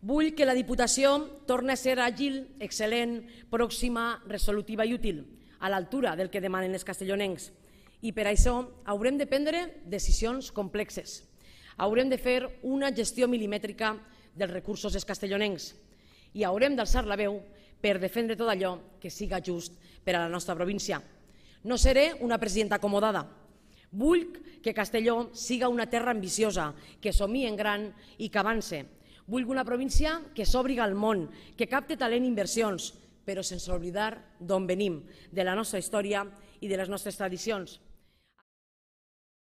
Vull que la Diputació torni a ser àgil, excel·lent, pròxima, resolutiva i útil, a l'altura del que demanen els castellonencs. I per això haurem de prendre decisions complexes. Haurem de fer una gestió milimètrica dels recursos dels castellonencs i haurem d'alçar la veu per defendre tot allò que siga just per a la nostra província. No seré una presidenta acomodada. Vull que Castelló siga una terra ambiciosa, que somie en gran i que avance. Vull una província que s'obri al món, que capte talent i inversions, però sense oblidar d'on venim, de la nostra història i de les nostres tradicions.